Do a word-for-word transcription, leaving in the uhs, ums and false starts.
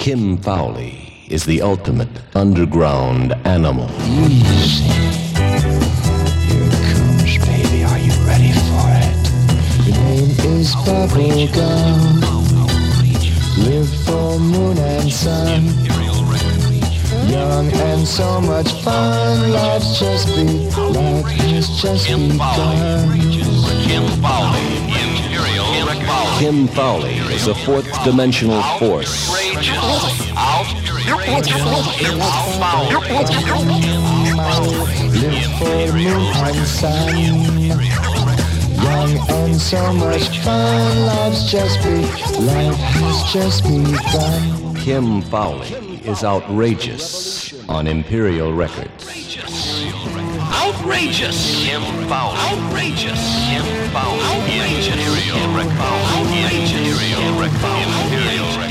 Kim Fowley is the ultimate underground animal. Easy. Here it comes, baby. Are you ready for it? Your name is Bubblegum. Live for moon and sun. Young and so much fun. Life's just be, life has just begun. Kim Fowley, Imperial Records. Kim Fowley is a fourth dimensional force. Live for moon and sun. Young and so much fun. Life's just be, life has just begun. Kim Fowley is outrageous on Imperial Records. Outrageous! Kim Fowley. Outrageous! Kim Fowley. Outrageous! Imperial Records. Outrageous! Imperial Records. Imperial Records.